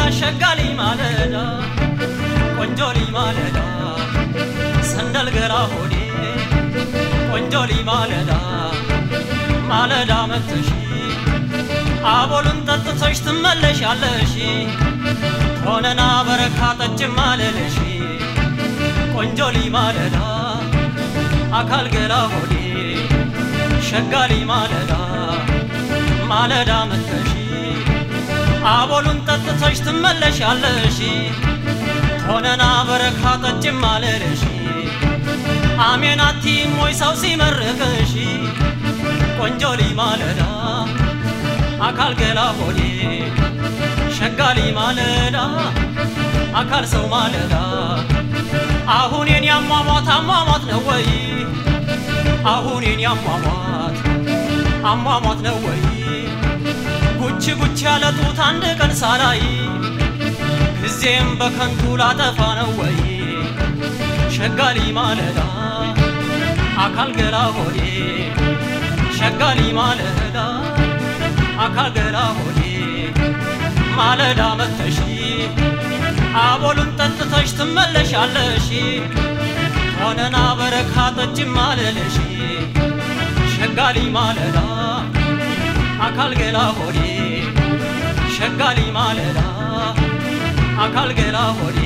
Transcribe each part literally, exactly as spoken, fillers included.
ሸጋሊ ማለዳ ቆንጆሊ ማለዳ ሰንደል ገራ ሆዴ ቆንጆሊ ማለዳ ማለዳ መጥተሽ አቦሉን ጠጥተሽ ትመለሻለሽ ሆነና በረካ ጠጭ ማለለሽ ቆንጆሊ ማለዳ አካል ገራ ሆዴ ሸጋሊ ማለዳ ማለዳ መጥተሽ አቦሉን ጠጥተሽ ትመለሻለሽ ሆነና በረካ ጠጭ ማለለሽ አሜናቲ ሞይ ሰው ሲመረቅሽ ቆንጆሊ ማለዳ አካል ገላ ሆዴ ሸጋሊ ማለዳ አካል ሰው ማለዳ አሁን የኔ አሟሟት አሟሟት ነው ወይ አሁን የኔ አሟሟት አሟሟት ነው ወይ ጉች ጉች ያለጡት አንድ ቀን ሳላይ ጊዜም በከንቱ ላጠፋ ነው ወይ ሸጋሊ ማለዳ አካል ገላ ሆዴ ሸጋሊ ማለዳ አካል ገላ ሆዴ ማለዳ መጥተሽ አቦሉን ጠጥተሽ ትመለሻለሽ ሆነና በረካ ጠጭ ማለለሽ ሸጋሊ ማለዳ አካል ገላ ሆዴ ሸጋሊ ማለዳ አካል ገላ ሆዴ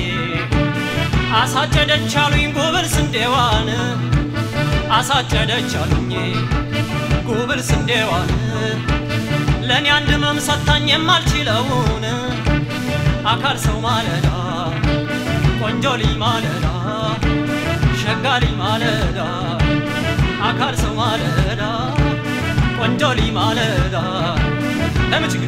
አሳጨደቻሉኝ ጉብል ስንዴዋን አሳጨደቻሉኝ ጉብል ስንዴዋን ለኔ አንድ መምሰታኝ የማልችለውን አካል ሰው ማለዳ ቆንጆሊ ማለዳ ሸጋሊ ማለዳ አካል ሰው ማለዳ ቆንጆሊ ማለዳ ለምጭግ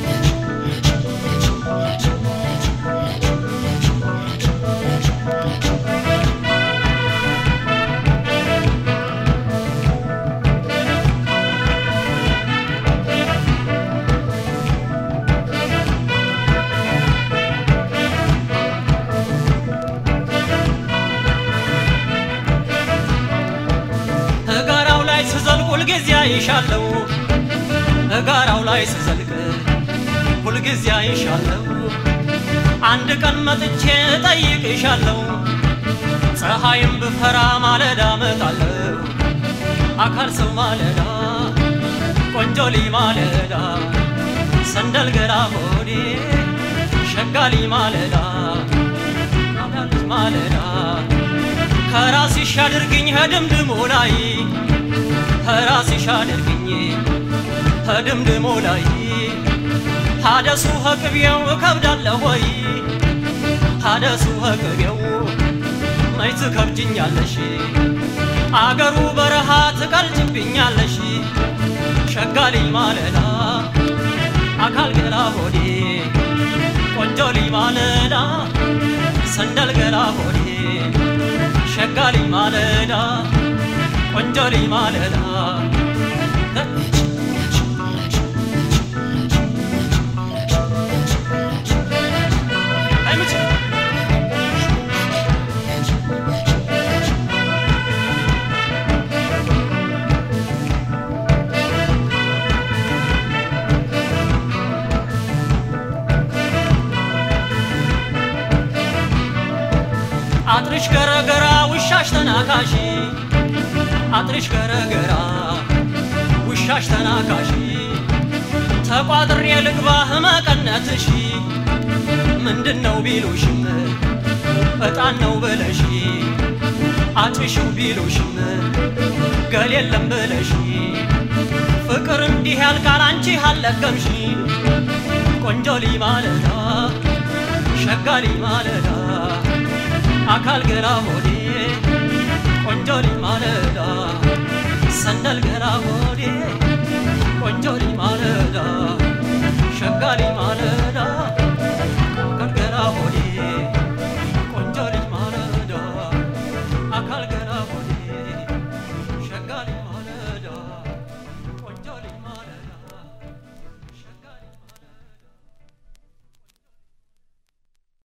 ሁል ጊዜ አይሻለው ጋራው ላይ ስዘልቅ ሁል ጊዜ አይሻለው አንድ ቀን መጥቼ ጠይቅሻለው ፀሐይም በፈራ ማለዳ መጣለው አካል ሰው ማለዳ ቆንጆሊ ማለዳ ሰንደል ገራ ሆዴ ሸጋሊ ማለዳ አካል ማለዳ ከራስሽ አድርግኝ ሄድምድሞ ላይ ከራስሽ አድርግኝ ሄድምድሞ ላይ ሀደሱ ሀቅቤው ከብዳለሁ ወይ ሀደሱ ሀቅቤው ማይ ትከብጅኛለሽ አገሩ በረሃ ትቀልጭብኛለሽ ሸጋሊ ማለዳ አካል ገላ ሆዴ ቆንጆሊ ማለዳ ሰንደል ገላ ሆዴ ሸጋሊ ማለዳ ቆንጆሊ ማለዳ አጥርሽ ገረገራ ውሻሽ ተናካሽ አጥርሽ ገረገራ ውሻሽ ተናካሽ ተቋጥሬ ልግባ መቀነትሽ ምንድነው ቢሉሽም እጣን ነው ብለሽ አጭሽው ቢሉሽም ገል የለም ብለሽ ፍቅር እንዲህ ያልቃል አንቺ አልለቀምሽ ቆንጆሊ ማለዳ ሸጋሊ ማለዳ አካል ገላ ሆዴ ቆንጆሊ ማለዳ ሰንደል ገላ ሆዴ ቆንጆሊ ማለዳ ሸጋሊ ማለዳ አካል ገላ ሆዴ ቆንጆሊ ማለዳ አካል ገላ ሆዴ ሸጋሊ